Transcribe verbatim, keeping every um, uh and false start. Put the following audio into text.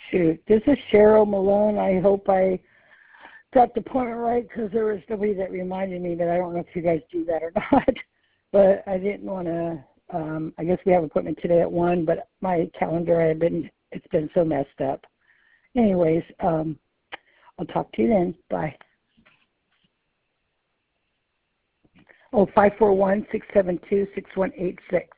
Shoot, this is Cheryl Malone. I hope I got the appointment right because there was nobody that reminded me, but I don't know if you guys do that or not. But I didn't want to, um, I guess we have an appointment today at one, but my calendar, I've been, it's been so messed up. Anyways, um, I'll talk to you then. Bye. Oh, five four one, six seven two, six one eight six.